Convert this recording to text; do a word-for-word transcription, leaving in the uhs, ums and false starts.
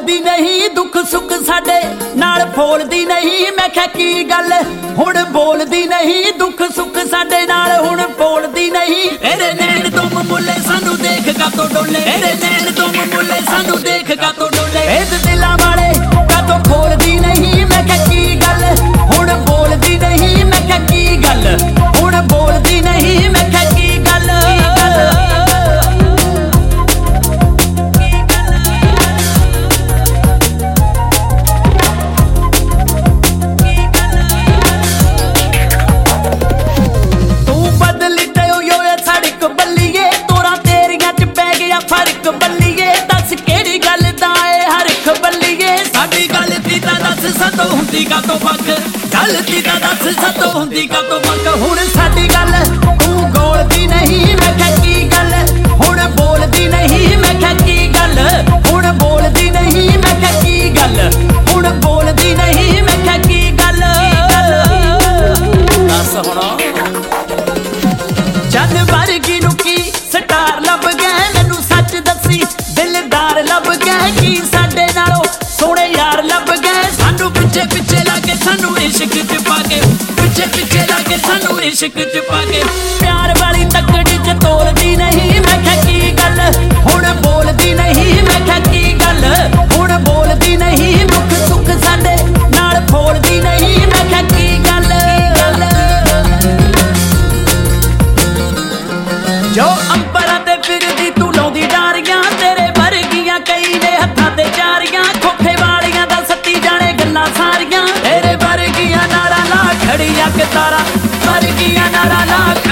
ਬੋਲਦੀ ਨਹੀਂ ਦੁੱਖ ਸੁੱਖ ਸਾਡੇ ਨਾਲ ਫੋਲਦੀ ਨਹੀਂ। ਮੈਂ ਕਿਹਾ ਕੀ ਗੱਲ ਹੁਣ ਬੋਲਦੀ ਨਹੀਂ ਦੁੱਖ ਸੁੱਖ ਸਾਡੇ ਨਾਲ ਹੁਣ ਫੋਲਦੀ ਨਹੀਂ। ਇਹਦੇ ਨੈਣ ਤੋਂ ਮੁੱਲੇ ਸਾਨੂੰ ਦੇਖ ਕਾਤੋਂ ਡੋਲੇ, ਇਹਦੇ ਨੈਣ ਤੋਂ ਮੁੱਲੇ ਸਾਨੂੰ ਦੇਖ ਕਾਤੋਂ ਡੋਲੇ। ਇਹ ਦਿਲਾਂ ਵਾਲੇ ਕਾਤੋਂ ਖੋਲਦੀ ਨਹੀਂ। ਮੈਂ ਕਿਹਾ ਕੀ ਗੱਲ ਹੁਣ ਬੋਲਦੀ ਨਹੀਂ। ਮੈਂ ਕਿਹਾ ਕੀ ਗੱਲ ਹੁਣ ਬੋਲਦੀ ਨਹੀਂ। ਮੈਂ ਕਿਹਾ ਕੀ ਗੱਲ ਫਰਕ ਬੱਲੀਏ ਦੱਸ ਕਿਹੜੀ ਗੱਲ ਦਾ ਏ ਹਰਖ ਬੱਲੀਏ। ਸਾਡੀ ਗਲਤੀ ਤਾਂ ਦੱਸ ਸਤੋਂ ਹੁੰਦੀ ਕਾਤੋਂ ਫੱਕ, ਗਲਤੀ ਤਾਂ ਦੱਸ ਸਤੋਂ ਹੁੰਦੀ ਕਾਤੋਂ ਫੱਕ। ਹੁਣ ਸਾਡੀ ਗੱਲ ਤੂੰ ਗੋਲਦੀ ਨਹੀਂ। ਮੈਂ ਕਿਹਾ ਕੀ ਗੱਲ ਹੁਣ ਬੋਲਦੀ ਨਹੀਂ। ਮੈਂ ਕਿਹਾ ਕੀ ਗੱਲ ਹੁਣ ਬੋਲਦੀ ਨਹੀਂ। ਮੈਂ ਕਿਹਾ ਕੀ ਗੱਲ ਹੁਣ ਬੋਲਦੀ ਨਹੀਂ। ਮੈਂ ਕਿਹਾ ਕੀ ਗੱਲ ਦੱਸ ਹੁਣ ਜਦ ਵਰਗੀ ਨੂੰ ਕੀ ਸਟਾਰ ਲੱਭ ਗਏ ਮੈਨੂੰ ਸੱਚ ਦੱਸੀ ਦਿਲਦਾਰ ਲੱਭ ਗਏ ਕੀ ਸਾਡੇ ਨਾਲੋਂ ਸੋਹਣੇ ਯਾਰ ਲੱਭ ਗਏ। ਸਾਨੂੰ ਪਿੱਛੇ ਪਿੱਛੇ ਲਾ ਕੇ ਸਾਨੂੰ ਇਸ਼ਕ ਚ ਪਾ ਕੇ ਪਿੱਛੇ ਪਿੱਛੇ ਲਾ ਕੇ ਸਾਨੂੰ ਇਸ਼ਕ ਚ ਪਾ ਕੇ ਪਿਆਰ ਵਾਲੀ ਤਕੜੀ ਚ ਤੋਲਦੀ ਨਹੀਂ। ਮੈਂ ਕਿਹਾ ਕੀ ਗੱਲ ਹੁਣ ਬੋਲਦੀ ਨਹੀਂ। ਮੈਂ ਕਿਹਾ ਕੀ ਗੱਲ ਹੁਣ ਬੋਲਦੀ ਨਹੀਂ ਦੁੱਖ ਸੁੱਖ ਸਾਡੇ ਨਾਲ ਫੋਲਦੀ ਨਹੀਂ। ਮੈਂ ਕਿਹਾ ਕੀ ਗੱਲ ਜੋ ਅੰਬਰਾਂ ਤੇ ਫਿਰਦੀ ਤੂੰ ਲਾਉਂਦੀ ਡਾਰੀਆਂ ਤੇਰੇ ਵਰਗੀਆਂ ਕਈ ਨੇ ਹੱਥਾਂ ਤੇ ਚਾਰੀਆਂ ਖੋਖੇ ਵਾਲੀਆਂ ਦਾ ਸੱਤੀ ਜਾਣੇ ਗੱਲਾਂ ਸਾਰੀਆਂ ਤੇਰੇ ਵਰਗੀਆਂ ਨਾਰਾਂ ਲਾ ਖੜੀਆਂ ਕਿਤਾਰਾਂ ਵਰਗੀਆਂ ਨਾਰਾਂ ਲਾ